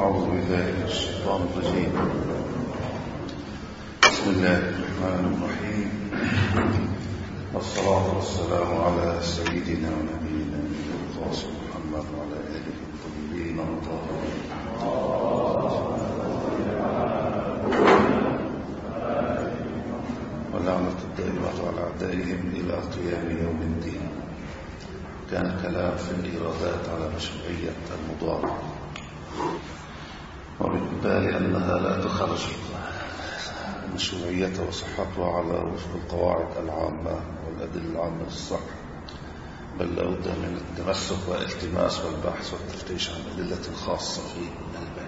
أعوذ بالله من الشيطان الرجيم. بسم الله الرحمن الرحيم، والصلاة والسلام على سيدنا ونبينا القاسم محمد وعلى آله الطيبين الطاهرين واللعنة الدائمة على أعدائهم إلى قيام يوم الدين. كان كلام في الإيرادات على مشروعية المضاربة، وبالتالي أنها لا تخرج مشروعية وصحتها على وفق القواعد العامة والأدلة العامة للصحة، بل لابد من التمسك والالتماس والبحث والتفتيش عن أدلة خاصة في البيع.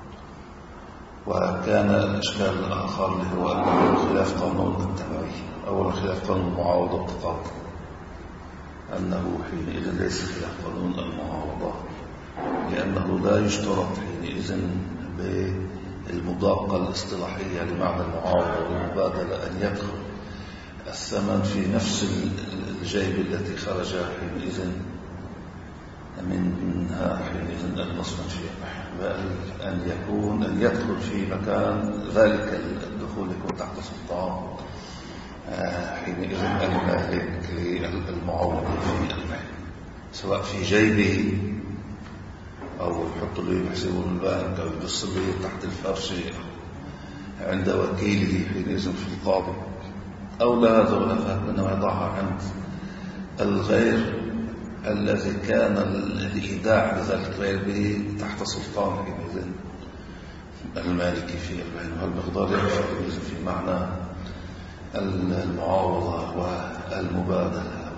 وكان الإشكال الآخر اللي هو أنه خلاف قانون التبعية. أولا خلاف قانون المعاوضة والتقاضي، أنه حينئذ ليس خلاف قانون المعاوضة، لأنه لا يشترط حينئذ بالمضاقة الاصطلاحية لمعنى المعاوضة والمبادلة أن يدخل الثمن في نفس الجيب التي خرج حينئذ منها حينئذ المصنع فيه، بل أن يدخل في مكان ذلك الدخول يكون تحت سلطان حينئذ المالك للمعاوضة في البيع، سواء في جيبه أو يحط له يحسبه البنك أو يبص له تحت الفرش عند وكيله حينئذ في القاضي، أو لا هذا ولا ذاك، إنما يضعها عند الغير الذي كان الإيداع لذلك الغير به تحت سلطان حينئذ المالك في البيع. وهالمقدار يكفي في معنى المعاوضة والمبادلة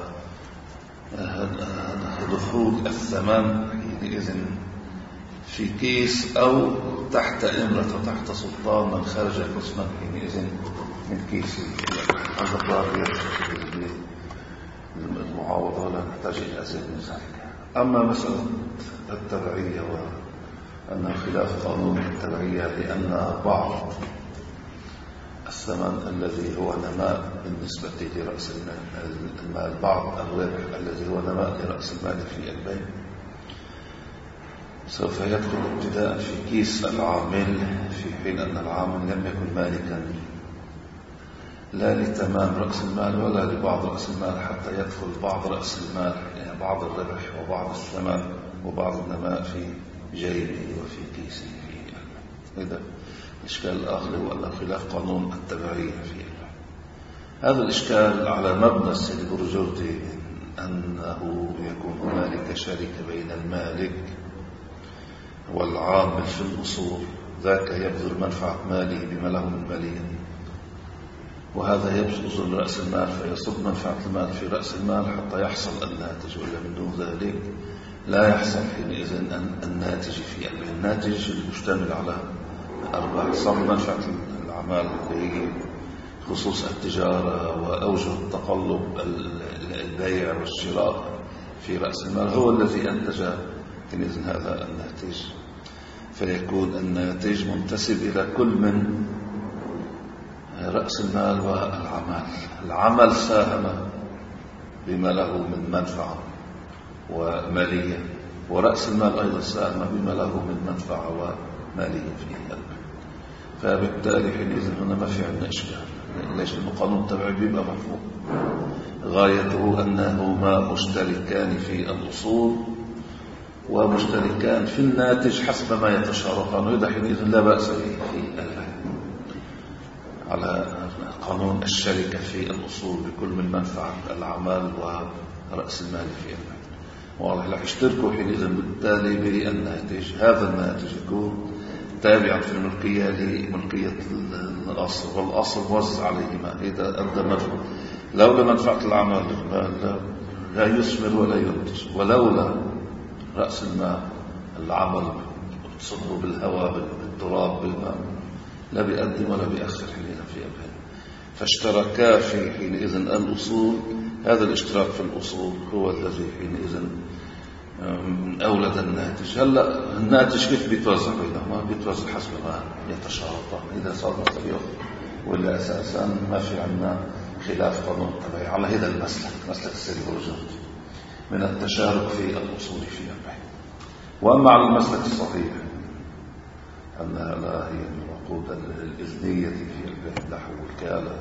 ودخول الثمن حينئذ في كيس أو تحت إمرة وتحت سلطان من خرج قسما حينئذ من كيس. هذا قرار يكفي المعاوضة، ولا نحتاج إلى أزيد من ذلك. أما مسألة التبعية وأنها خلاف قانون التبعية، لأن بعض الثمن الذي هو نماء بالنسبة لرأس المال، بعض الربح الذي هو نماء لرأس المال في البيع، سوف يدخل ابتداء في كيس العامل، في حين أن العامل لم يكن مالكا لا لتمام رأس المال ولا لبعض رأس المال، حتى يدخل بعض رأس المال، يعني بعض الربح وبعض الثمن وبعض النماء في جيبه وفي كيسه. إذا الإشكال الآخر هو أن خلاف قانون التبعية فيه. هذا الإشكال على مبنى السيد برجوردي أنه يكون هنالك شركة بين المالك والعامل في الأصول، ذاك يبذل منفعة ماله بما له من مالية، وهذا يبذل رأس المال فيصب منفعة المال في رأس المال حتى يحصل الناتج، ولا من دون ذلك لا يحصل حينئذ الناتج في البيع. الناتج المشتمل على أرباح، صار منفعة الأعمال بخصوص التجارة وأوجه التقلب البيع والشراء في رأس المال هو الذي أنتج حينئذ هذا الناتج، فيكون الناتج منتسب إلى كل من رأس المال والعمل. العمل ساهم بما له من منفعة ومالية، ورأس المال أيضا ساهم بما له من منفعة ومالية في البيع. فبالتالي حينئذ هنا ما في عندنا إشكال. ليش؟ القانون التبعي بيبقى مفهوم، غايته أنهما مشتركان في الأصول ومشتركان في الناتج حسب ما يتشاركان، وإذا حينئذ لا بأس به في البيع على قانون الشركة في الأصول بكل من منفعة الأعمال ورأس المال في البيع. واضح؟ لا يشتركوا حينئذ بالتالي بالناتج. هذا الناتج يكون تابعا في الملكية لملكية الأصل، والأصل موزع عليهما. إذا أدى منفعة، لولا منفعة الأعمال لا يثمر ولا ينتج، ولولا رأس المال العمل تصبه بالهواء بالتراب بالماء لا بيقدم ولا بيأخر حينئذ في البيع. فاشتركا في حينئذ الأصول. هذا الاشتراك في الأصول هو الذي حينئذ أولد الناتج. هلا الناتج كيف بيتوزع بينهما؟ بيتوزع حسب ما يتشارطان. إذا صار مصريح ولا أساسا ما في عندنا خلاف قانون التبعية على هذا المسلك، مسلك السيد برجوردي من التشارك في الأصول في البيع. وأما على المسلك الصحيح أنها لا هي من العقود الإذنية في نحو وكالة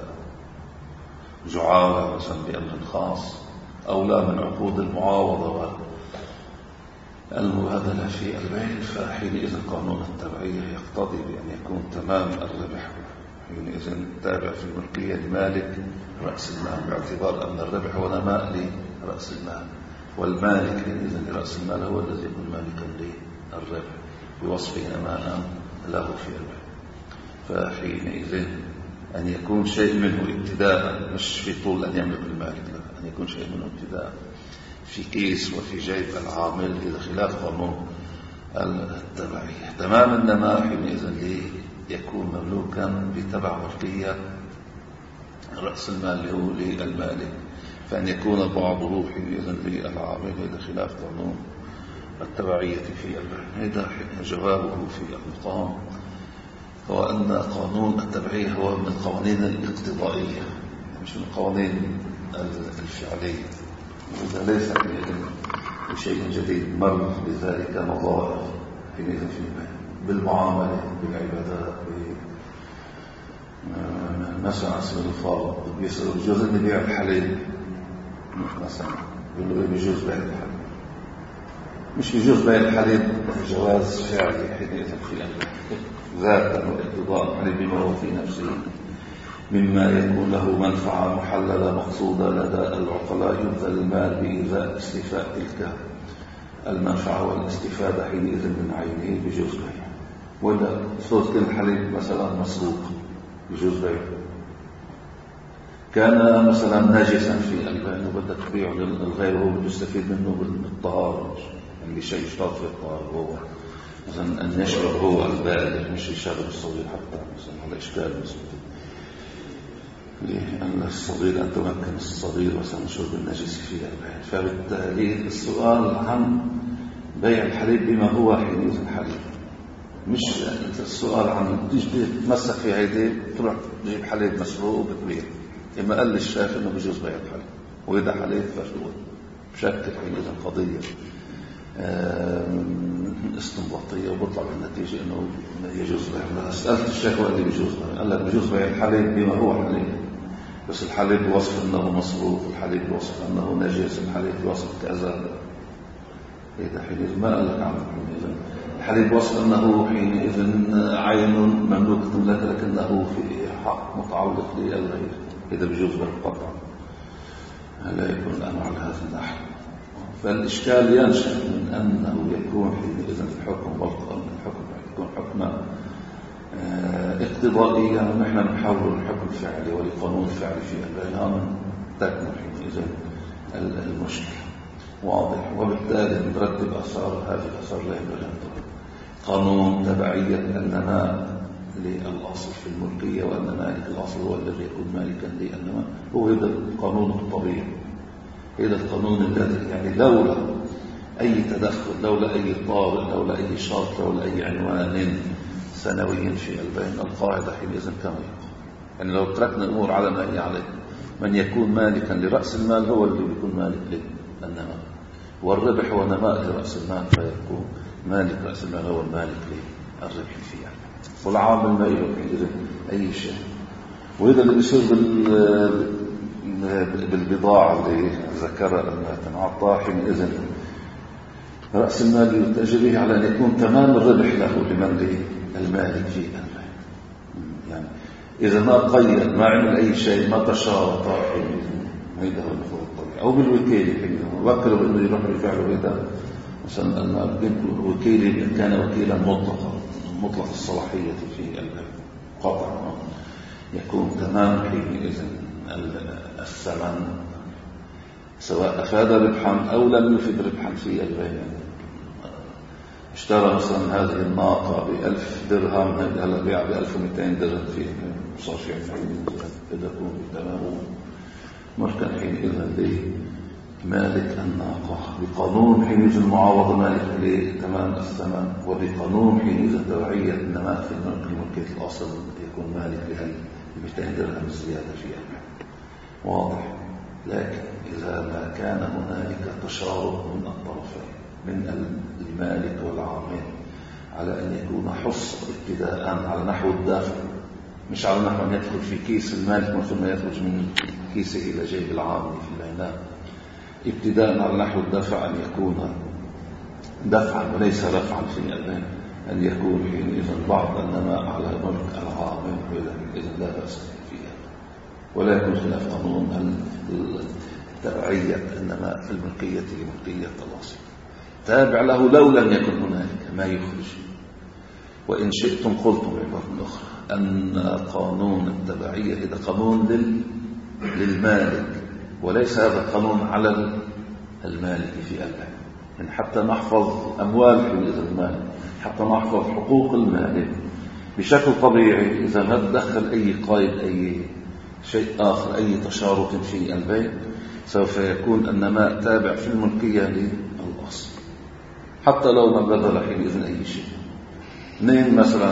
جعالة مثلا بأمر خاص، أو لا من عقود المعاوضة والمبادلة في البيع، فحينئذ قانون التبعية يقتضي بأن يكون تمام الربح حينئذ تابع في الملكية لمالك رأس المال، باعتبار أن الربح هو نماء لرأس المال، والمالك حينئذ لرأس المال هو الذي يكون مالكا للربح بوصفه نماء له في الربح. فحينئذ أن يكون شيء منه ابتداء، مش في طول أن يملك المالك، لا، أن يكون شيء منه ابتداء في كيس وفي جيب العامل، إذا خلاف قانون التبعية. تمام النماء حينئذ يكون مملوكا بتبع ملكية رأس المال هو للمالك، فأن يكون بعضه حينئذ للعامل، إذا خلاف قانون التبعية في البيع. هذا جوابه في المقام هو أن قانون التبعية هو من القوانين الاقتضائية مش من القوانين الفعلية، وإذا ليس بشيء جديد مر بذلك مظاهر حينئذ في البيع، بالمعاملة، بالعبادات، مثلا اسم الفرض بيجوز أن يبيع الحليب مثلا، يقول له بيجوز بيع الحليب، مش بيجوز بيع الحليب جواز فعلي حينئذ في البيع ذاتا واقتضاء الحليب بما هو في نفسه مما يكون له منفعة محللة مقصودة لدى العقلاء، يبذل المال بإيذاء استيفاء تلك المنفعة والاستفادة حينئذ من عينه بجوز بيع. ولا صوت كل الحليب مثلا مسروق بجوز بيع، كان مثلا نجسا في البيع وبدك تبيعه للغير وهو بيستفيد منه بالطهارة، اللي شيء يشترط في الطهارة هو مثلا أن يشرب هو البالغ مش يشرب الصغير، حتى مثلا على إشكال لأن الصغير أن تمكن الصغير مثلا شرب النجس في البيع. فبالتالي السؤال عن بيع الحليب بما هو حينئذ الحليب، مش السؤال عن تيجي تمسك في هيدي تروح تجيب حليب مسروق وبتبيع. إما قال الشاف إنه بيجوز بيع الحليب، وإذا حليب فهو بشكل حينئذ قضية استنباطية وبطلع بالنتيجة إنه يجوز بيع. سألت الشيخ وقال لي بيجوز بيع، قال لك بيجوز بيع الحليب بما هو حليب، بس الحليب بوصف أنه مصروف، الحليب بوصف أنه نجس، الحليب بوصف كذا. إذا حينئذ ما قال لك عنه حينئذ الحليب بوصف أنه حينئذ عين مملوكة لك لكنه في حق متعلق للغير، إذا بيجوز بيع قطعا لا يكون الأمر على هذا النحو. فالإشكال ينشأ من أنه يكون حينئذ الحكم بطئا، الحكم يكون حكما اقتضائيا، ونحن نحول الحكم الفعلي ولقانون الفعل في البيان تكمن حينئذ المشكلة واضح. وبالتالي نرتب أثار هذه الأثار لا ينبغي أن ترتب. قانون تبعية النماء للأصل في الملكية، وأن مالك الأصل هو الذي يكون مالكا للنماء، هو هذا القانون الطبيعي، هذا القانون الذي يعني لولا أي تدخل، لولا أي طارئ، لولا أي شرط، لولا أي عنوان سنوي في البين، القاعدة حينئذ كما يقول. يعني لو تركنا الأمور على ما هي عليه، من يكون مالكا لرأس المال هو اللي يكون مالك للنماء، والربح هو نماء لرأس المال، فيكون مالك رأس المال هو المالك للربح فيها، والعامل ما يلوك حينئذ أي شيء. وإذا اللي بيصير بالبضاعة اللي ذكرها أنها تنعطى حينئذ رأس المال يتأجر به على أن يكون تمام الربح له لمن المالك في البيع. يعني إذا ما قيد، ما عمل أي شيء، ما تشارط حينئذ هذا هو المفروض الطبيعي. أو بالوكيل حينئذ وكله بأنه يروح يفعله هذا مثلا الوكيل إن كان وكيلا مطلق الصلاحية في البيع قطعا يكون تمام حينئذ الثمن، سواء أفاد ربحا أو لم يفد ربحا في البيع. اشترى مثلا هذه الناقة ب1000 درهم، هلا بيع ب1200 درهم في صار في عين إذا يكون بتمامه مركن حينئذ لمالك الناقة. بقانون حينئذ المعاوضة مالك لتمام الثمن، وبقانون حينئذ تبعية النماء في الملكية الأصل يكون مالك لها 200 درهم زيادة فيها. واضح. لكن إذا ما كان هنالك تشارط من الطرفين، من المالك والعامل، على أن يكون حصة ابتداء على نحو الدافع، مش على نحو أن يدخل في كيس المالك ثم يخرج من كيسه إلى جيب العامل في العناء. ابتداء على نحو الدافع أن يكون دفعا وليس رفعا في البيع، أن يكون حينئذ بعض النماء على ملك العامل إذا لا بأس فيها، ولا يكون خلاف قانون التبعية النماء في الملكية لملكية الأصل تابع له لو لم يكن هنالك ما يخرج. وإن شئتم قلتم بعبارة أخرى أن قانون التبعية إذا قانون للمالك وليس هذا القانون على المالك في البيع، يعني حتى نحفظ أموال حينئذ المالك، حتى نحفظ حقوق المالك بشكل طبيعي. إذا ما تدخل أي قيد أي شيء آخر أي تشارك في البيع سوف يكون النماء تابع في الملكية للأصل حتى لو ما بذل حينئذ أي شيء. نين مثلا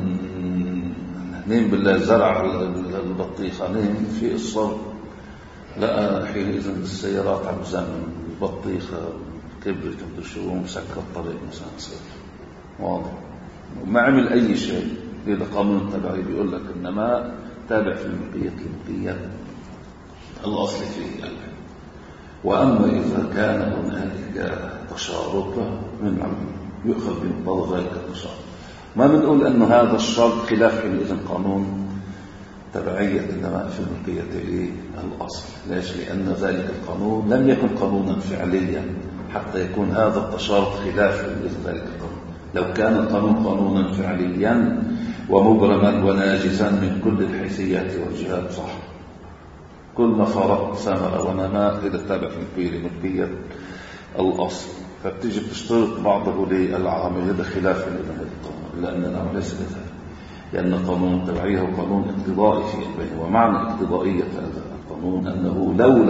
نين بالله زرع البطيخة، نين في الصرف لقى حينئذ السيارات عم زمن البطيخة كبرت وشو مسكر الطريق مثلا صرف واضح وما عمل أي شيء. إذا قانون التبعي بيقول لك النماء تابع في الملكية الأصل في البيع. وأما إذا كان هنالك تشارك من يؤخذ بمقتضى ذلك التشارك، ما بنقول أن هذا الشرط خلاف حينئذ قانون تبعية النماء في الملكية للأصل. ليش؟ لأن ذلك القانون لم يكن قانونا فعليا حتى يكون هذا التشارك خلاف حينئذ ذلك القانون. لو كان القانون قانونا فعليا ومبرما وناجزا من كل الحيثيات والجهات صح، كل ما فرق ثمر ونماء إذا تابع في ملكية الأصل، فبتيجي بتشترط بعضه للعامل هذا خلاف القانون، لأننا ليس كذلك، لأن قانون التبعية هو قانون اقتضائي في البيع. ومعنى اقتضائية هذا القانون أنه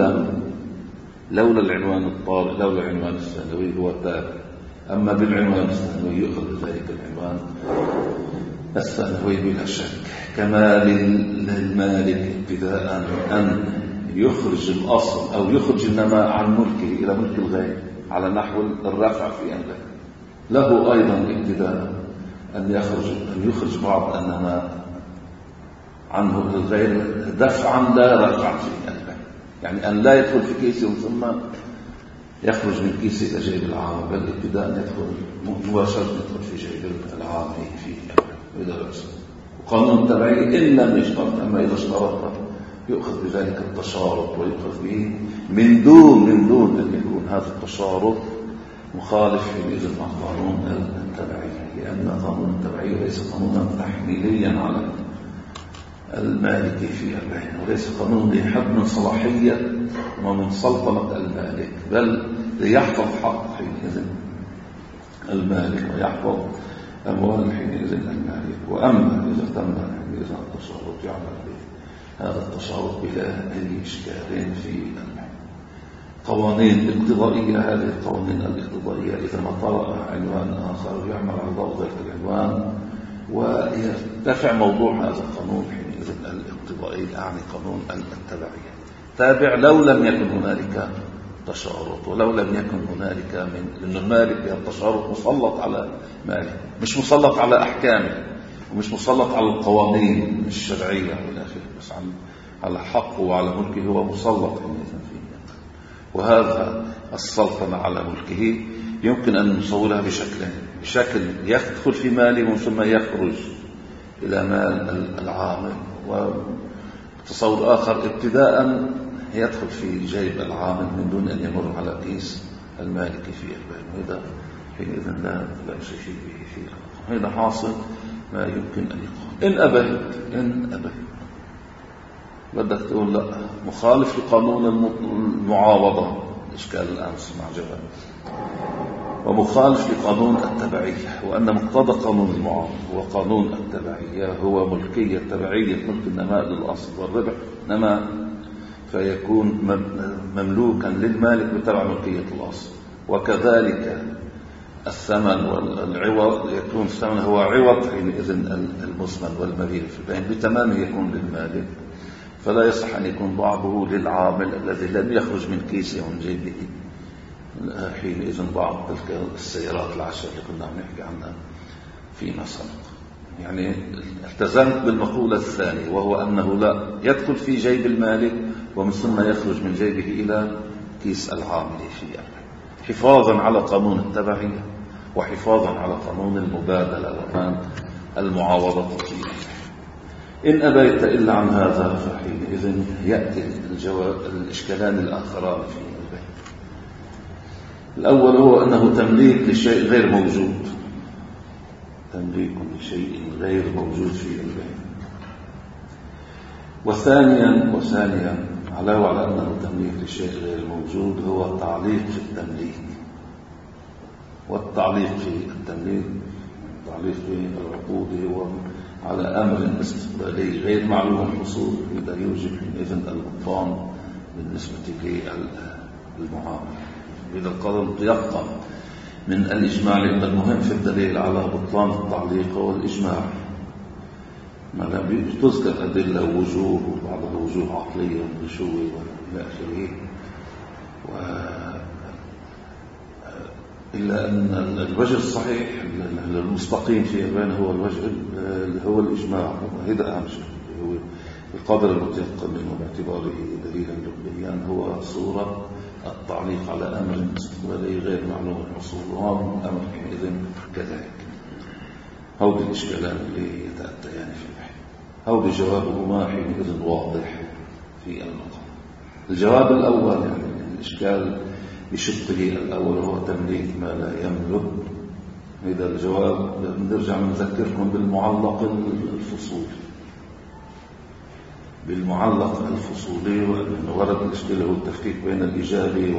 لولا العنوان الطارئ لولا العنوان الثانوي هو تابع، أما بالعنوان الثانوي يؤخذ بذلك العنوان الثانوي بلا شك. كما للمالك ابتداء أن يخرج الأصل أو يخرج النماء عن ملكه إلى ملك الغير على نحو الرفع في البيع، له أيضا ابتداء أن يخرج بعض النماء عنه للغير دفعا لا رفعا في البيع، يعني أن لا يدخل في كيسه ثم يخرج من كيسه إلى جيب العامل، بل ابتداء يدخل مباشرة يدخل في جيب العامل في إذا رأس. وقانون التبعية إن لم يشترط، أما إذا اشترط يؤخذ بذلك التشارط ويؤخذ به من دون أن يكون هذا التشارط مخالف حينئذ مع قانون التبعية، لأن قانون التبعية ليس قانونا تحميليا على المالك في البيع، وليس قانون لحد من صلاحية ومن سلطنة المالك، بل ليحفظ حق حينئذ المالك ويحفظ أموال حينئذ المالك. وأما إذا تم حينئذ التشارط يعمل به هذا التشارط بلا أي إشكال في البيع. قوانين اقتضائية، هذه القوانين الاقتضائية إذا ما طرأ عنوان آخر يعمل على ضوء ذلك العنوان ويرتفع موضوع هذا القانون حينئذ الاقتضائي، يعني قانون التبعية تابع لو لم يكن هنالك تشارط، ولو لم يكن هنالك لأن المالك بها التشارط مسلط على مالك، مش مسلط على أحكامه ومش مسلط على القوانين الشرعية والآخر، بس على حقه وعلى ملكه هو مسلط حينئذ فيه. وهذا السلطنة على ملكه يمكن أن نصورها بشكلين: بشكل يدخل في ماله ثم يخرج إلى مال العامل، وتصور آخر ابتداء يدخل في جيب العامل من دون أن يمر على كيس المالك في البيع. هذا حينئذ لا شيء به فيه. هذا حاصل ما يمكن أن يقال. إن أبيت بدك تقول لا مخالف لقانون المعاوضة، الإشكال الآن مع جواب، ومخالف لقانون التبعية، وأن مقتضى قانون المعاوضة وقانون التبعية هو ملكية تبعية ملك النماء للأصل والربح نماء، فيكون مملوكا للمالك بتبع ملكية الأصل. وكذلك الثمن والعوض يكون الثمن هو عوض حينئذ المثمن والمبيع في البيع بتمامه يكون للمالك، فلا يصح أن يكون بعضه للعامل الذي لم يخرج من كيسه ومن جيبه حينئذ بعض تلك السيارات العشر اللي كنا نحكي عنها فيما سبق. يعني التزمت بالمقولة الثانية، وهو أنه لا يدخل في جيب المالك ومن ثم يخرج من جيبه إلى كيس العامل في حفاظا على قانون التبعية وحفاظا على قانون المبادلة وكان المعاوضة فيه. إن أبيت إلا عن هذا فحينئذ يأتي الإشكالان الآخران في البيع. الأول هو أنه تمليك لشيء غير موجود، تمليك لشيء غير موجود في البيع. وثانيا علاوة على أنه تمليك لشيء غير موجود هو التعليق في التمليك. والتعليق في التمليك، التعليق في العقود هو على أمر استقبالي غير معلوم الحصول، إذا يوجب إذن البطلان بالنسبة للمعاملة. إذا القدر تيقن من الإجماع، لأن المهم في الدليل على بطلان التعليق هو الإجماع. ما لم تذكر أدلة وجوه وبعضها وجوه عقلية ونشوة وإلى آخره، إلا أن الوجه الصحيح المستقيم في البيان هو الوجه اللي هو الإجماع، وهذا أهم شيء هو القدر المتيقن منه باعتباره دليلا لبيان هو صورة التعليق على أمر استقبالي غير معلوم الحصول، وهذا الأمر حينئذ كذلك. هودي الإشكالان اللي يتأتيان في البحث، هودي جوابهما حينئذ واضح في المقام. الجواب الأول يعني الإشكال بشقه الأول هو تمليك ما لا يملك. إذا الجواب نرجع نذكركم بالمعلق الفصولي. بالمعلق الفصولي ورد الإشكال هو التفكيك بين الإيجاب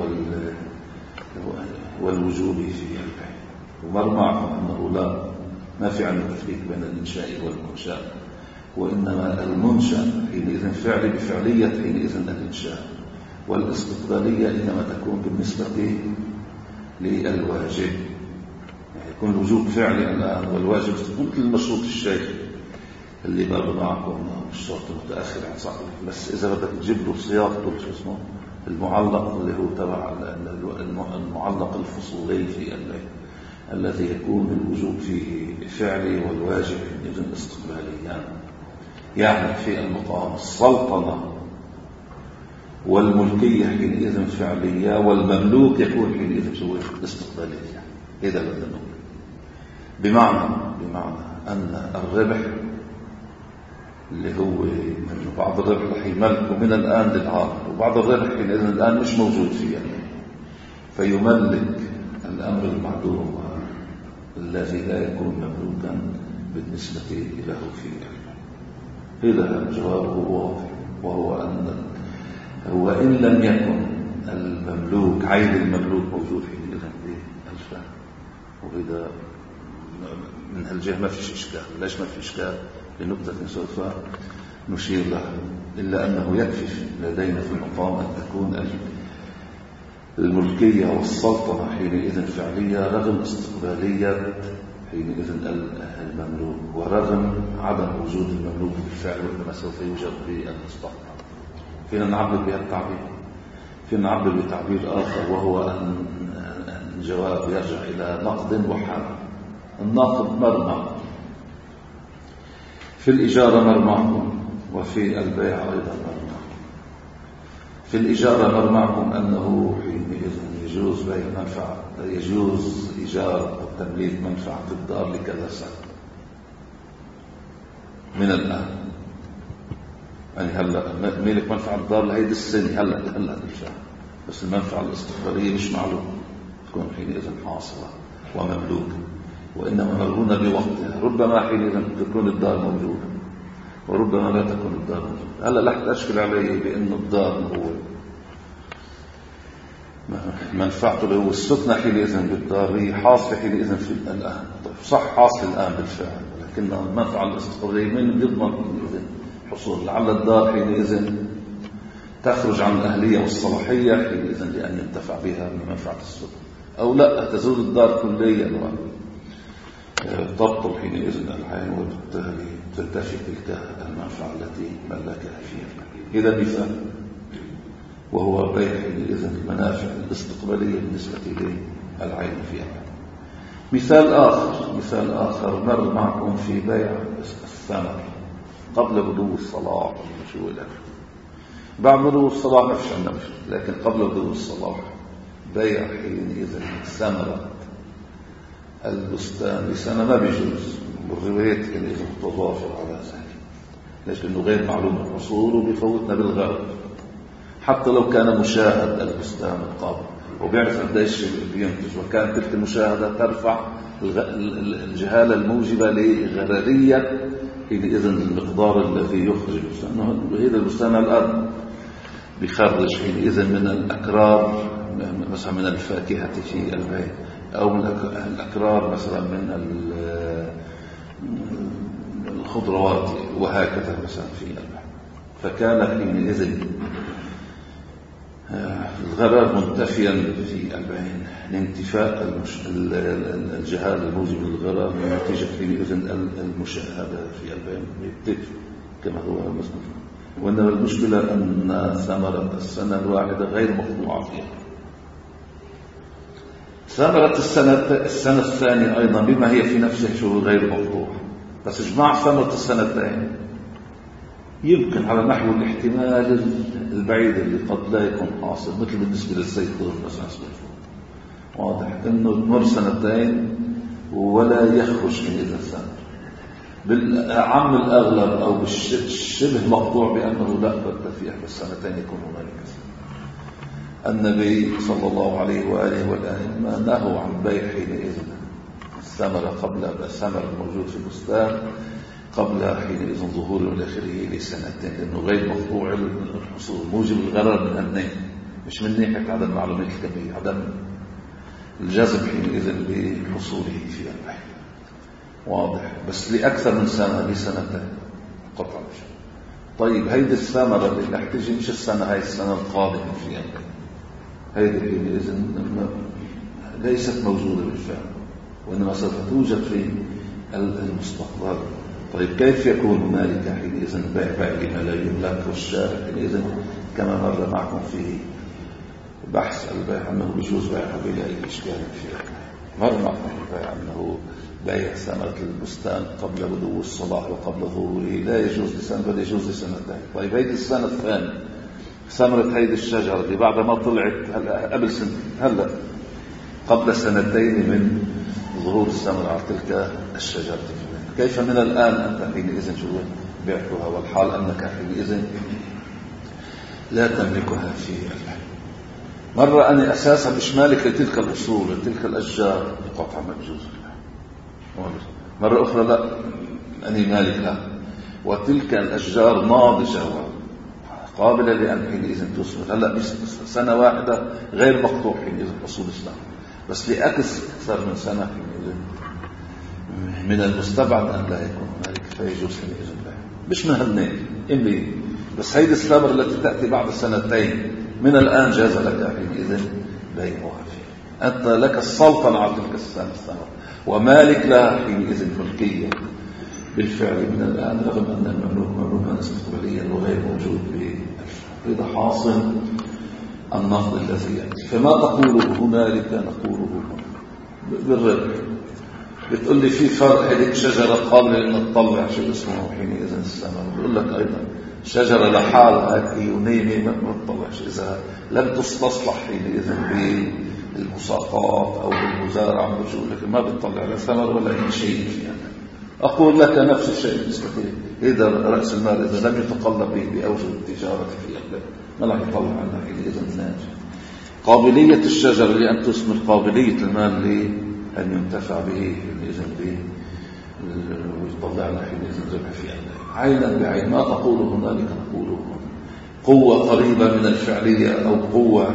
والوجوب في البيع. ومر معكم أنه ما في عندنا تفكيك بين الإنشاء والمنشأ، وإنما المنشأ حينئذ فعلي بفعلية حينئذ الإنشاء، والاستقبالية إنما تكون بالنسبة للواجب. يعني يكون الوجوب فعلي الآن والواجب مثل المشروط الشيخ اللي مر معكم، الشرط المتأخر عن صاحبه. بس إذا بدك تجيب له سياق شو اسمه المعلق اللي هو تبع المعلق الفصولي في البيع الذي يكون الوجوب فيه فعلي والواجب إذن استقباليا. يعني في المقام السلطنة والملكية حينئذ فعلية، والمملوك يكون حينئذ استقبالية. إذا بدنا نقول بمعنى أن الربح اللي هو من بعض الربح رح يملكه من الآن للعام، وبعض الربح حينئذ الآن مش موجود فيه، فيملك الأمر المعدوم الذي لا يكون مملوكا بالنسبة له فيه. إذا الجواب واضح، وهو أن هو إن لم يكن المملوك عين المملوك موجود في الفهم، وإذا من هالجهة ما فيش إشكال. ليش ما في إشكال؟ لنقطة سوف نشير لها، إلا أنه يكفي لدينا في المقام أن تكون الملكية والسلطنة حينئذ فعلية رغم استقبالية حينئذ المملوك، ورغم عدم وجود المملوك بالفعل، وإنما سوف يوجد في المستقبل. فينا نعبر بهذا التعبير، فينا نعبر بتعبير آخر، وهو أن الجواب يرجع إلى نقد وحال. النقد مرمى في الإجارة مرماكم، وفي البيع أيضا مرماكم. في الإجارة مرماكم أنه حينئذ يجوز بيع منفعة، يجوز إيجار وتمليك منفعة الدار لكذا سنة من الآن. يعني هلا ملك منفعة الدار لهيدي السنة هلا بالفعل، بس المنفعة الاستقبالية مش معلومة تكون حينئذ حاصلة ومملوكة، وإنما مرهونة بوقتها. ربما حينئذ تكون الدار موجودة، وربما لا تكون الدار موجودة. هلا لا تشكل عليه بأن الدار هو منفعته اللي هو السكنة حينئذ بالدار هي حاصلة حينئذ في الآن. صح حاصل الآن بالفعل، ولكن المنفعة الاستقبالية من يضمن حينئذ حصول؟ لعل الدار حينئذ تخرج عن الأهلية والصلاحية حينئذ لأن ينتفع بها من منفعة السكن، أو لا تزول الدار كليا تبطل حينئذ العين، وبالتالي تنتفي تلك المنفعة التي ملكها فيها. إذا مثال، وهو بيع حينئذ المنافع الاستقبالية بالنسبة للعين فيها. مثال آخر مر معكم في بيع الثمر قبل بدو الصلاح شو إلى بعد بدو الصلاح ما فيش عندنا مشكلة، لكن قبل بدو الصلاح بيع حينئذ ثمرة البستان لسنة ما بيجوز، والروايات حينئذ تتضافر على ذلك. ليش؟ لأنه غير معلوم الحصول وبيفوتنا بالغرض، حتى لو كان مشاهد البستان القابل وبيعرف قديش بينتج، وكان تلك المشاهدة ترفع الجهالة الموجبة لغررية حينئذ المقدار الذي يخرج البستان. هذا البستان الآن بيخرج حينئذ من الأكرار مثلا من الفاكهة في البيت، أو من الأكرار مثلا من الخضروات وهكذا مثلا في البيت. فكان حينئذ الغرر منتفيا في البعين لانتفاء الجهال الموجب للغرر نتيجة حينئذ المشاهدة في البعين يبتدئ كما هو المسلم. وإنما المشكلة أن ثمرة السنة الواحدة غير مقطوعة فيها. ثمرة السنة الثانية أيضا بما هي في نفسها شو غير مقطوعة، بس اجماع ثمرة السنتين يمكن على نحو الاحتمال البعيد اللي قد لا يكون حاصل، مثل بالنسبة للزيتون مثلا. واضح انه تمر سنتين ولا يخرج من إذا الثمر. بالعام الأغلب أو بالشبه مقطوع بأنه لا بد في أحد السنتين يكون هنالك. النبي صلى الله عليه وآله والآله ما نهوا عن بيع حينئذ الثمرة قبل الثمر الموجود في البستان قبل حينئذ ظهوره والآخره لسنتين، لأنه غير مقطوع الحصول موجب الغرر من النين، مش من ناحية عدم معلومات الكمية، عدم الجذب حينئذ بحصوله في البيع. واضح؟ بس لأكثر من سنة لسنتين قطعا. طيب هيدي الثمرة اللي رح تجي مش السنة هاي السنة القادمة في البيع، هيدي حينئذ ليست موجودة بالفعل، وإنما سوف توجد في المستقبل. طيب كيف يكون هنالك حينئذ بيع لما لا يملك؟ والشارع حينئذ كما مر معكم في بحث البيع أنه بيجوز بيعه بلا أي إشكال فيه. مر معكم البيع أنه بيع ثمرة البستان قبل بدو الصلاح وقبل ظهوره لا يجوز لسنة بل يجوز لسنتين. طيب هيدي السنة الثانية ثمرة هيدي الشجرة اللي بعد ما طلعت قبل سنة هلا قبل سنتين من ظهور الثمرة على تلك الشجرة، كيف من الآن أنت حينئذ شو بعتها والحال أنك حينئذ لا تملكها في البيع؟ مرة أنا أساسا مش مالك لتلك الأصول لتلك الأشجار قطعا مجوز، مرة أخرى لا أنا مالك لها، وتلك الأشجار ناضجة قابلة لأن حينئذ تثمر. هلا سنة واحدة غير مقطوع حينئذ حصول الثمر، بس لأكثر من سنة حينئذ من المستبعد أن لا يكون هنالك فيجوز حينئذ البيع. مش من هالنين إملي، بس هيدي الثمرة التي تأتي بعد سنتين من الآن جاز لك حينئذ بيعها فيه. أنت لك السلطنة على تلك السنة الثمرة ومالك لها حينئذ ملكية بالفعل من الآن، رغم أن المملوك مملوكا استقباليا وغير موجود إذا حاصل النقد الذي يأتي. فما تقوله هنالك نقوله بالربح. بتقول لي في فرق، هذيك شجرة قابلة أن تطلع شو اسمه حينئذ الثمر، بقول لك أيضا شجرة لحالها هي ونيمة ما تطلعش إذا لم تستصلح حينئذ بالمساقات أو بالمزارع، بقول لك ما بتطلع لا ثمر ولا أي شيء فيها. أقول لك نفس الشيء بالنسبة لي، إذا رأس المال إذا لم يتقلب به بأوجه التجارة في البلد ما راح يطلع عنها حينئذ ناتج. قابلية الشجرة لأن تثمر، قابلية المال لأن ينتفع به حينئذ به ويطلع لنا حينئذ ربح في البلد. عينا بعين. ما تقول هنالك نقوله قوة قريبة من الفعلية أو قوة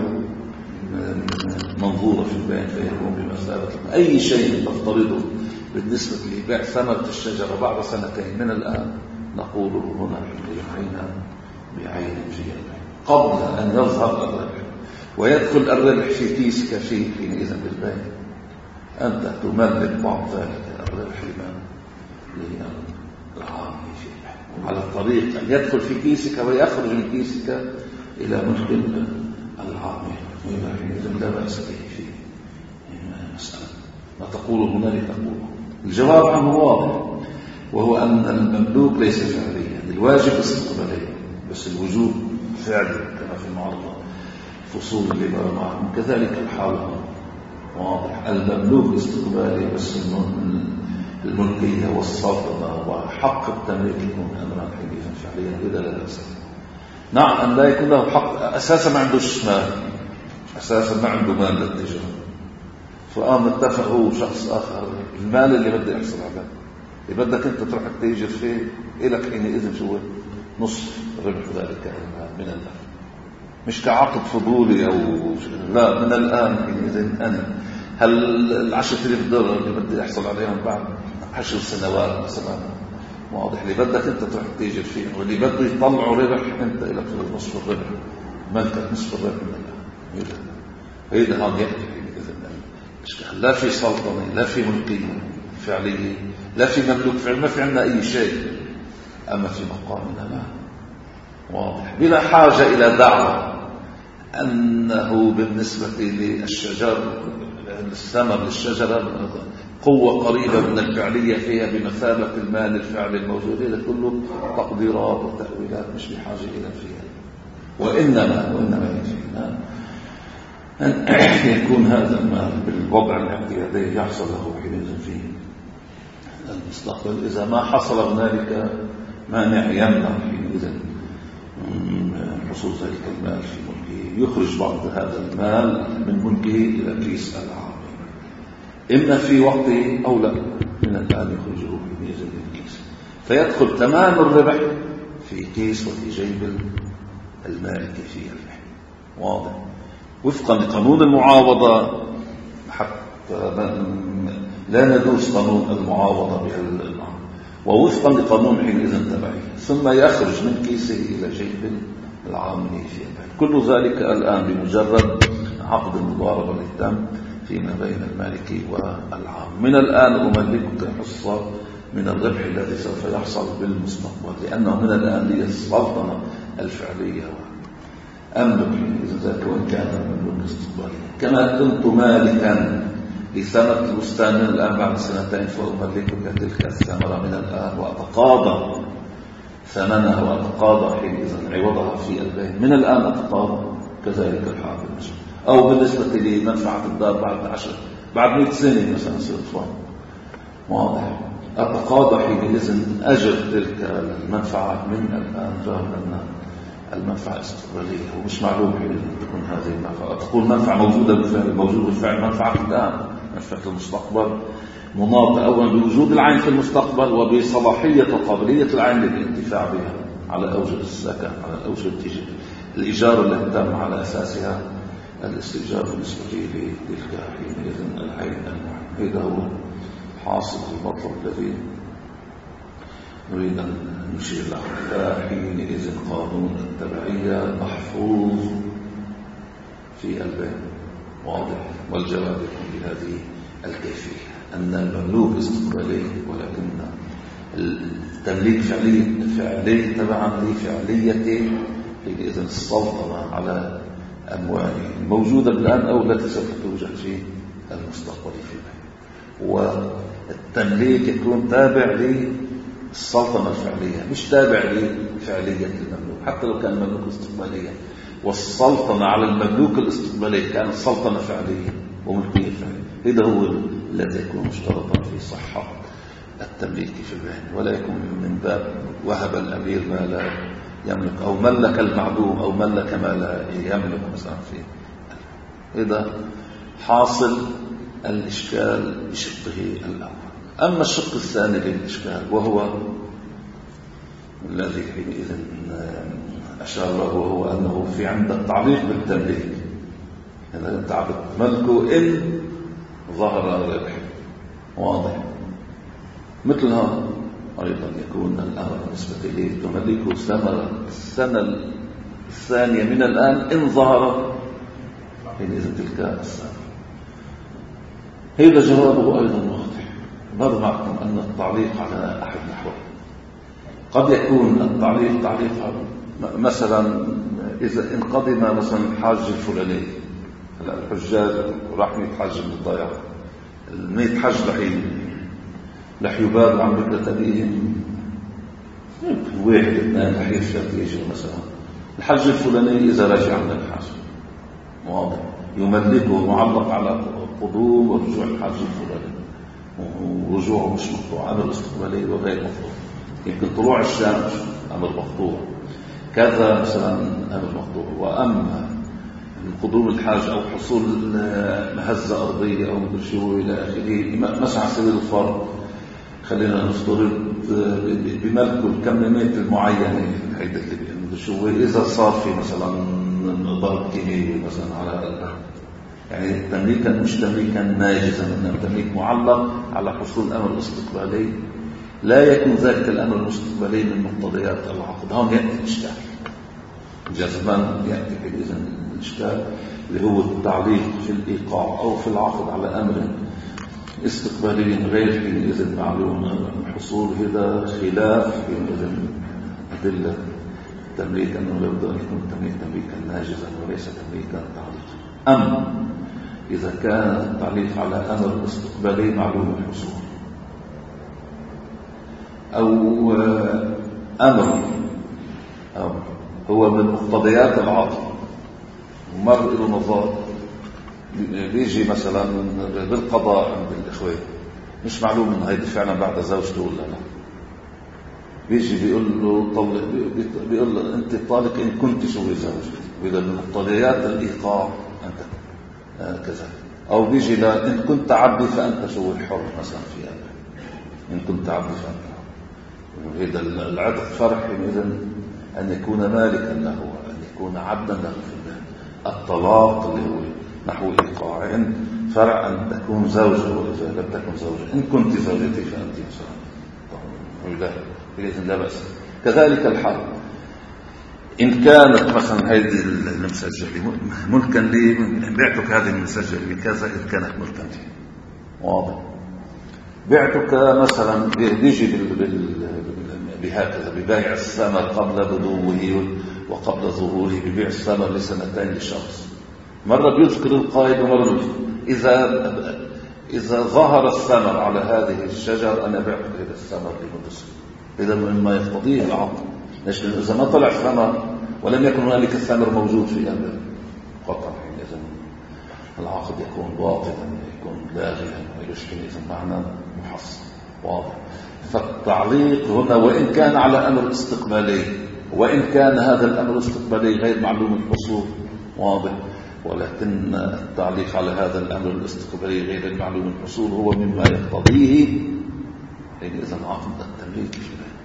منظورة في البيان فيكون بمثابة أي شيء تفترضه بالنسبة لبيع ثمرة الشجرة بعد سنتين من الآن نقوله هنا عينا بعين في البيان قبل أن يظهر الربح ويدخل الربح في كيسك فيه حينئذ بالبيان. أنت تملك بعض ذلك الربح للعامل فيه على الطريق أن يدخل في كيسك ويخرج من كيسك إلى ملك العامل، وإذا حينئذ لا بأس به فيه مسألة ما تقوله هنالك تقوله. الجواب عنه واضح، وهو أن المملوك ليس فعليا، الواجب استقباليا، بس الوجوب فعلي كما في المعارضة فصول اللي معهم. كذلك الحال واضح، المملوك استقبالي، بس الملكية والسلطنة وحق التمليك يكون أمرا حديثا فعليا. إذا لا بأس. نعم، أن لا يكون له حق، أساسا ما عندوش مال، أساسا ما عنده مال للتجارة، فقام اتفق هو وشخص آخر المال اللي بده يحصل عليه، اللي بدك أنت تروح تتاجر فيه إلك حينئذ شو نصف ربح ذلك المال من الآن، مش كعقد فضولي أو لا، من الآن حينئذ أنا هل $10,000 اللي بدي يحصل عليهم بعد 10 سنوات مثلا، واضح، اللي بدك أنت تروح تتاجر فيه واللي بده يطلعوا ربح أنت إلك نصف الربح، ملكك نصف الربح من الآن. هيدا هون يأتي إشكال، لا في سلطنة، لا في ملكية فعلية، لا في مملوك فعلي، ما في عندنا أي شيء. أما في مقامنا لا، واضح، بلا حاجة إلى دعوة أنه بالنسبة للشجر، الثمر للشجرة قوة قريبة من الفعلية فيها بمثابة المال الفعلي الموجود، هذا كله تقديرات وتأويلات مش بحاجة إلى فيها. وإنما يكفينا أن يكون هذا المال بالوضع الاعتيادي يحصل له حينئذ في المستقبل. إذا ما حصل هنالك مانع يمنع حينئذ حصول ذلك المال في ملكه، يخرج بعض هذا المال من ملكه إلى كيس العام، إما في وقته أو لا، من الآن يخرجه حينئذ من الكيس، فيدخل تمام الربح في كيس وفي جيب المالك في الربح. واضح، وفقا لقانون المعاوضة، حتى لا ندوس قانون المعاوضة بالمعنى، ووفقا لقانون حينئذ تبعي، ثم يخرج من كيسه إلى جيب العامل في البيت. كل ذلك الآن بمجرد عقد المضاربة اللي تم فيما بين المالك والعام. من الآن أملكك حصة من الربح الذي سوف يحصل بالمستقبل، لأنه من الآن لي السلطنة الفعلية أملك إذا ذاك وإن كان مملوك استقباليا. كما كنت مالكا لثمرة البستان من الآن بعد 2 فأملكك تلك الثمرة من الآن وأتقاضى ثمنها وأتقاضى حينئذ عوضها في البيت من الآن أتقاضى. كذلك الحال بالنسبة أو بالنسبة لمنفعة الدار بعد 100 سنة مثلا صرت واضح، أتقاضى حينئذ أجر تلك المنفعة من الآن، رغم أن المنفعة استقبالية ومش معلوم حين تكون هذه المنفعة. تقول منفعة موجودة بالفعل، موجود بالفعل منفعة الآن، منفعة المستقبل مناطة أولا بوجود العين في المستقبل وبصلاحية وقابلية العين للانتفاع بها على أوجه السكن، على أوجه الإيجار التي تم على أساسها الاستئجار بالنسبة لتلك حينئذ العين المعين. هذا هو حاصل المطلب الذي نريد أن نشير له. حينئذ قانون التبعية محفوظ في البيت، واضح، والجواب يكون بهذه الكيفية، أن المملوك استقبالي ولكن التمليك فعلي تبعا لفعلية حينئذ السلطنة على أمواله الموجودة الآن أو التي سوف توجد في المستقبل في البيت. والتمليك يكون تابع للسلطنة الفعلية، مش تابع لفعلية المملوك، حتى لو كان المملوك استقباليا. والسلطنة على المملوك الاستقبالي كانت سلطنة فعلية وملكية فعلية. هذا هو الذي يكون مشترطا في صحة التمليك في البيت، ولا يكون من باب وهب الأمير ما لا يملك، أو ملك المعدوم، أو ملك ما لا يملك مثلا فيه. إذا حاصل الإشكال بشقه الأول. أما الشق الثاني للإشكال وهو الذي حينئذ أشار له، وهو أنه في عندك تعليق بالتمليك، إذا أنت عبد ملكه إن ظهر الربح، واضح. مثل هذا أيضا يكون الأمر بالنسبة لي تملكه ثمرة السنة الثانية من الآن إن ظهر حينئذ تلك السنة. هذا جوابه أيضا واضح. ماذا معكم أن التعليق على أحد نحوه قد يكون التعليق تعليق مثلا إذا إن قدم مثلا الحاج الفلاني، الحجاج راح يتحج من الضيعة، ال100 حج رح يبادوا عن بكرة أبيهم، واحد اثنين رح يجوا مثلا الحج الفلاني إذا رجع من الحج واضح يملكه معلق على قدوم ورجوع الحج الفلاني، ورجوعه مش مقطوع، أمر استقبالي وغير مقطوع. يمكن طلوع الشمس أمر مقطوع، كذا مثلا أمر مقطوع. وأما قدوم الحاج أو حصول مهزة أرضية أو مدرشوه إلى آخره، مش على سبيل الفرض خلينا نفترض بملكه الكميات المعينة هيدا اللي بيمدرشوه، إذا صار في مثلا ضرب كيميائي مثلا على الأرض، يعني تمليكا مش تمليكا ناجزا، إنما تمليك معلق على حصول أمر استقبالي، لا يكون ذلك الأمر المستقبلي من مقتضيات العقد. هون يأتي الإشكال جذبا، يأتي إذن الإشكال اللي هو التعليق في الإيقاع أو في العقد على أمر استقبالي غير حينئذ معلوم الحصول. هذا خلاف حينئذ أدلة التمليك، أنه يبدو أن يكون التمليك تمليكا ناجزا وليس تمليكا تعليقا. أما إذا كان التعليق على أمر استقبالي معلوم الحصول، أو أمر هو من مقتضيات العقد ومر له نظار، بيجي مثلا بالقضاء عند الإخوة مش معلوم إنه هيدي فعلا بعد زوجته ولا لا، بيجي بيقول له أنت طالق إن كنت سوي زوجتي، وإذا من مقتضيات الإيقاع أنت كذا. أو بيجي لا إن كنت عبدي فأنت سوي الحر مثلا في أمر، إن كنت عبدي فأنت. وإذا العتق فرح إذن أن يكون مالكا له، أن يكون عبدا له في الله. الطلاق اللي هو نحو إيقاع فرع أن تكون زوجة، وإذا لم تكن زوجة إن كنت زوجتي فأنت مثلا، إذن لا بأس. كذلك الحرب إن كانت مثلا هذه المسجلة ملكا لي، بعتك هذه المسجلة بكذا إن كانت ملكا لي، واضح. بعتك مثلا بيجي بهكذا ببيع الثمر قبل بدوه وقبل ظهوره، ببيع الثمر لسنتين لشخص، مرة بيذكر القائد ومرة إذا ظهر الثمر على هذه الشجر أنا بعت هذا الثمر لمدرسة، إذا مما يقتضيه العقد. ليش؟ لأنه إذا ما طلع ثمر ولم يكن هنالك الثمر موجود في أمر قطع، إذا العقد يكون باطلا، يكون لاغيا، ويشكل إذا معنى محصن واضح. فالتعليق هنا وإن كان على أمر استقبالي، وإن كان هذا الأمر الاستقبالي غير معلوم الحصول واضح، ولكن التعليق على هذا الأمر الاستقبالي غير المعلوم الحصول هو مما يقتضيه إذا عقد التمليك.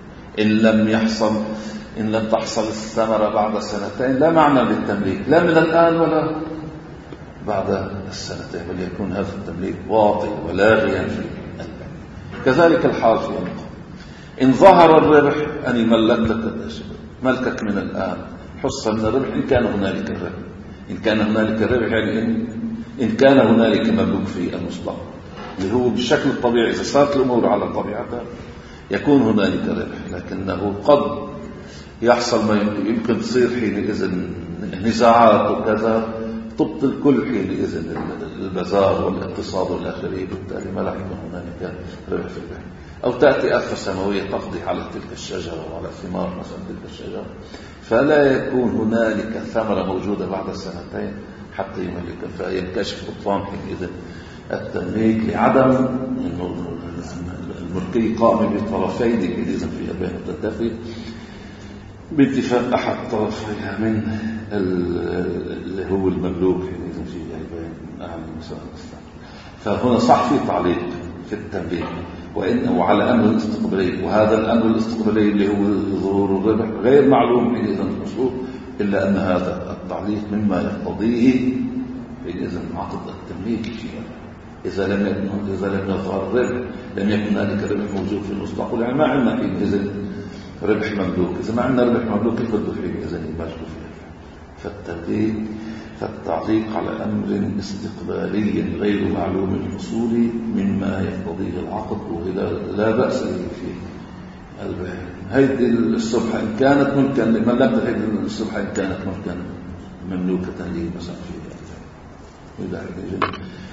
إن لم تحصل الثمرة بعد سنتين لا معنى للتمليك، لا من الآن ولا بعد السنتين، بل يكون هذا التمليك باطل ولاغيا في البيع. كذلك الحال في النقد، إن ظهر الربح أن يملك لك ملكك من الآن، حصة من الربح إن كان هنالك الربح. إن كان هنالك الربح يعني إن كان هنالك مملوك في المستقبل، اللي هو بالشكل الطبيعي إذا صارت الأمور على طبيعتها يكون هنالك ربح، لكنه قد يحصل ما يمكن تصير حينئذ نزاعات وكذا تبطل كل حينئذ البازار والاقتصاد والآخره، بالتالي ما لا يكون هنالك ربح في البيع. أو تأتي آفة سماوية تقضي على تلك الشجرة وعلى ثمار مثلا تلك الشجرة، فلا يكون هنالك ثمرة موجودة بعد السنتين حتى يملك، فينكشف بطلان حينئذ التمليك لعدم أنه الملكية قائمة بطرفين إذن فيها بين التتفق باتفاق أحد طرفيها من اللي هو المملوك إذن فيها بين أهل المسألة. فهنا صح في تعليق في التمليك وإنه على أمر الاستقبالي، وهذا الأمر الاستقبالي اللي هو ظهور الربح غير معلوم إذن الحصول، إلا أن هذا التعليق مما يقتضيه إذن عقد التمليك فيها. إذا لم يظهر الربح لم يكن هنالك ربح موجود في المستقبل، يعني ما عندنا حينئذ ربح مملوك. إذا ما عندنا ربح مملوك كيف بده حينئذ يملكه فيه؟ فالتعليق على أمر استقبالي غير معلوم الحصول مما يقتضيه العقد، وإذا لا بأس به في البيع. هذه الصبحة إن كانت ملكا ملكت، هذه الصبحة إن كانت ملكا مملوكة لي مثلا في وإذا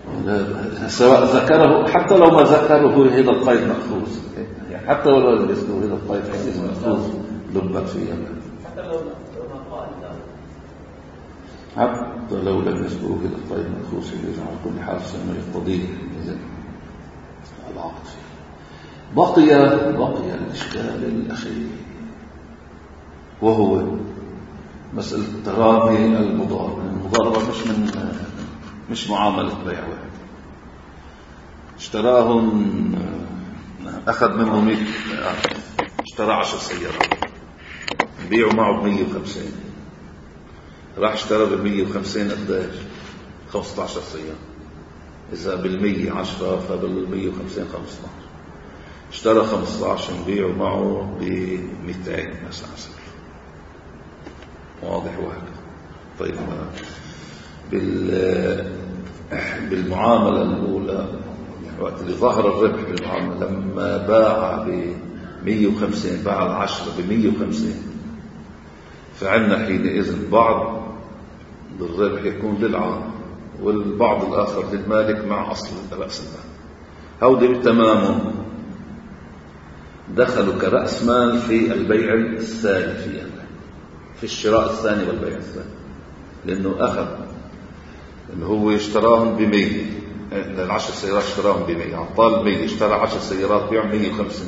سواء ذكره حتى لو ما ذكره هذا القيد مأخوذ، يعني حتى ولو لم يذكره هذا القيد مأخوذ لبت فيه، حتى لو ما قال، حتى لو لم يذكره هذا القيد مأخوذ على كل حال سنة يقتضيه العقد. بقي الإشكال الأخير، وهو مسألة تراضي المضاربة. المضاربة مش معاملة بيع واحد، اشتراهم، أخذ منه 100، اشترى 10 سيارات، بيعوا معه ب150، راح اشترى ب150 قداش؟ 15 سيارة. إذا بال100 10 فبال150 15، اشترى 15 نبيعوا معه ب200 مثلا. واضح وهكذا. طيب بالمعاملة الأولى وقت اللي ظهر الربح بالمعاملة، لما باع ب150 باع 10 ب150، فعندنا حينئذ بعض الربح يكون للعام والبعض الآخر للمالك مع أصل رأس المال. هودي بالتمام دخلوا كرأس مال في البيع الثاني، في الشراء الثاني والبيع الثاني، لأنه أخذ إنه هو اشتراهم ب100، ال10 سيارات اشتراهم ب100، عطال 100، اشترى 10 سيارات بيع 150،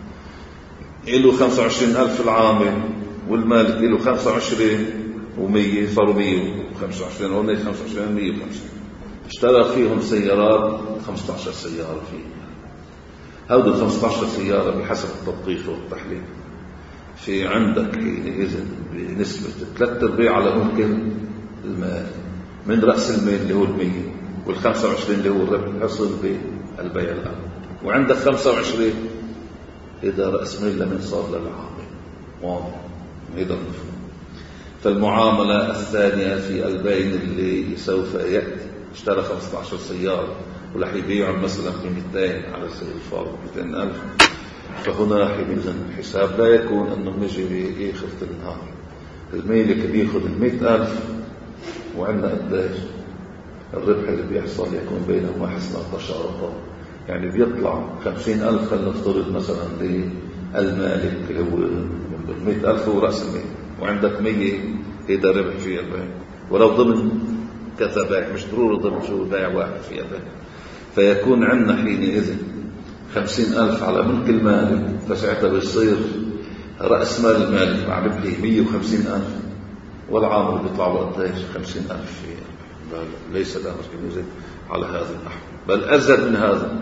له 25,000 العامل والمالك له 25 و100 صاروا 125، هون 25 150، اشترى فيهم سيارات 15 سيارة فيه. هذول 15 سيارة بحسب التدقيق والتحليل في عندك حينئذ بنسبة 3/4 على ممكن المال من رأس المال اللي هو 100، وال25 اللي هو الربح الحصل بالبيع الأول، وعندك 25 إذا رأس مال لمن صار للعامل. واضح هذا المفهوم. فالمعاملة الثانية في البين اللي سوف يأتي، اشترى 15 سيارة ولح يبيعهم مثلا ب200 على سبيل الفرض 200,000، فهنا حينئذ الحساب لا يكون أنه نجي آخر النهار المالك بياخذ 100,000 وعندنا قداش الربح اللي بيحصل، يكون بينهما حسنة تشاركا، يعني بيطلع 50,000 خلينا نفترض مثلا للمالك اللي هو 100,000 هو رأس المال، وعندك 100 هذا ربح في البيع، ولو ضمن كذا بيع، مش ضروري ضمن شو بيع واحد في البيع، فيكون عندنا حينئذ 50,000 على ملك المالك، فساعتها بيصير رأس مال المالك مع ربحه 150,000، والعامل بيطلع له قديش 50,000 فيه. ليس الأمر حينئذ على هذا النحو، بل أزيد من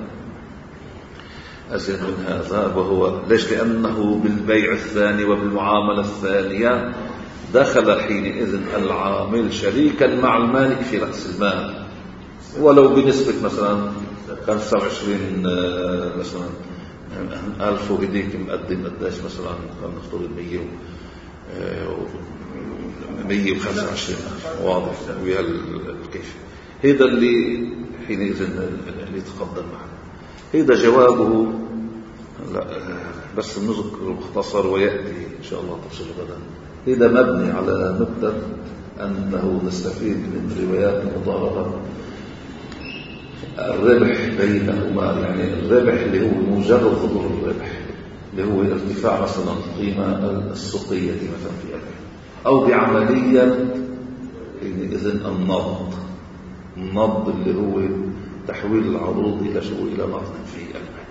هذا. وهو ليش؟ لأنه بالبيع الثاني وبالمعاملة الثانية دخل حينئذ العامل شريكا مع المالك في رأس المال، ولو بنسبة مثلا 25 مثلا 1000 وهديك مقدم قداش مثلا خلينا نفترض 125. واضح كيف هذا اللي حينئذ اللي يتقدم معنا. هذا جوابه، لا بس نذكر مختصر ويأتي إن شاء الله تفصيل غدا. هذا مبني على نقطة أنه نستفيد من روايات المضاربة الربح بينهما، يعني الربح اللي هو مجرد ظهور الربح اللي هو ارتفاع مثلا القيمة السوقية مثلا في الربح، أو بعملية إذن النض اللي هو تحويل العروض إلى نقد في الربح.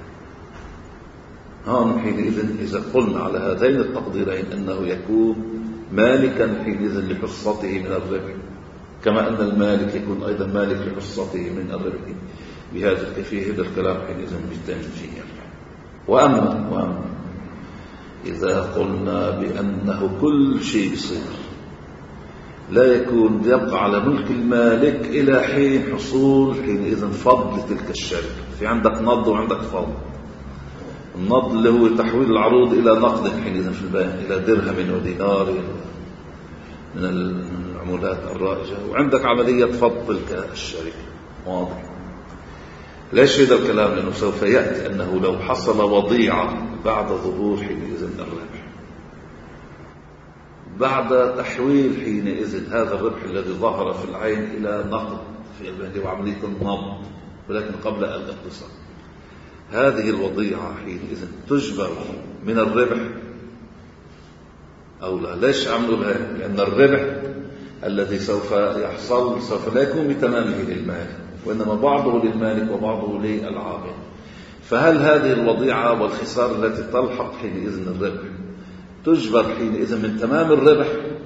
هون حينئذ إذا قلنا على هذين التقديرين أنه يكون مالكا حينئذ لحصته من الربح، كما أن المالك يكون أيضا مالك لحصته من الربح بهذا الكيفية، هذا الكلام حينئذ بيتم فيه. وأما إذا قلنا بأنه كل شيء يصير لا يكون يبقى على ملك المالك إلى حين حصول حينئذ فضل تلك الشركة، في عندك نض وعندك فضل. النض اللي هو تحويل العروض إلى نقد حينئذ في البيع، إلى درهم ودينار من العمولات الرائجة، وعندك عملية فضل تلك الشركة. واضح؟ ليش هذا الكلام؟ لأنه سوف يأتي أنه لو حصل وضيعة بعد ظهور حينئذ الربح، بعد تحويل حينئذ هذا الربح الذي ظهر في العين إلى نقد في البنك وعملية النبض، ولكن قبل الاقتصاد. هذه الوضيعة حينئذ تجبر من الربح أو لا؟ ليش عملوا بها؟ لأن الربح الذي سوف يحصل سوف لا يكون بتمامه للمالك، وإنما بعضه للمالك وبعضه للعامل. فهل هذه الوضيعة والخسارة التي تلحق حينئذ الربح تجبر حينئذ من تمام الربح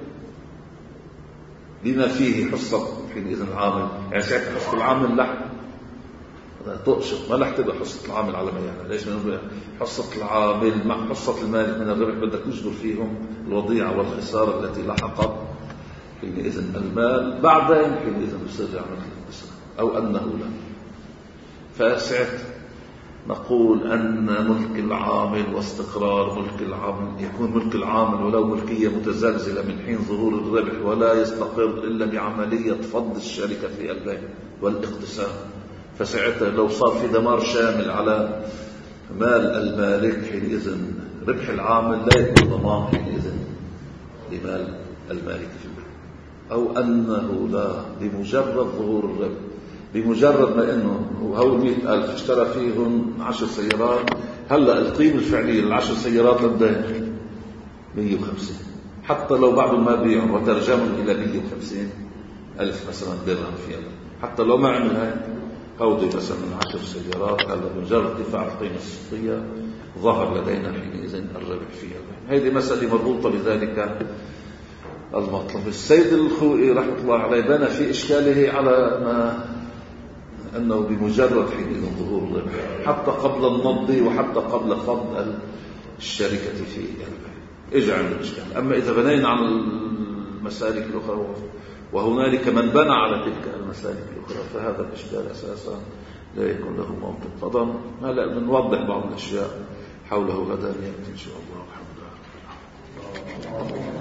بما فيه حصة حينئذ العامل؟ يعني ساعتها حصة العامل لحم تقشط، ما رح تبقى حصة العامل على ما يعني. ليش نقول حصة العامل مع حصة المالك من الربح؟ بدك تجبر فيهم الوضيعة والخسارة التي لحقت حينئذ المال، بعدين حينئذ يصير يعمل الاقتصاد أو أنه لا. فساعتها نقول أن ملك العامل واستقرار ملك العامل يكون ملك العامل ولو ملكية متزلزلة من حين ظهور الربح، ولا يستقر إلا بعملية فض الشركة في البيع والاقتصاد. فساعتها لو صار في دمار شامل على مال المالك حينئذ ربح العامل لا يكون ضمان حينئذ لمال المالك في البيع، أو أنه لا، بمجرد ظهور الربح، بمجرد ما أنه هو 100,000 اشترى فيهم 10 سيارات، هلأ القيمة الفعلية لل10 سيارات لديه 150، حتى لو بعض ما بيعهم وترجمهم إلى 150,000 مثلا درهم في يده، حتى لو ما عمل هاي هودي مثلا 10 سيارات، هلا بمجرد ارتفاع القيمة السوقية ظهر لدينا حينئذ الربح فيها. هذه مسألة مربوطة بذلك المطلب. السيد الخوئي رحمة الله عليه بنى في إشكاله على ما أنه بمجرد حينئذ ظهور الربح حتى قبل النض وحتى قبل فض الشركة في البيع إجا عند الإشكال. أما إذا بنينا على المسالك الأخرى وهنالك من بنى على تلك المسالك الأخرى فهذا الإشكال أساسا لا يكون له منطق. طبعا هلا بنوضح بعض الأشياء حوله غدا يأتي إن شاء الله. الحمد لله.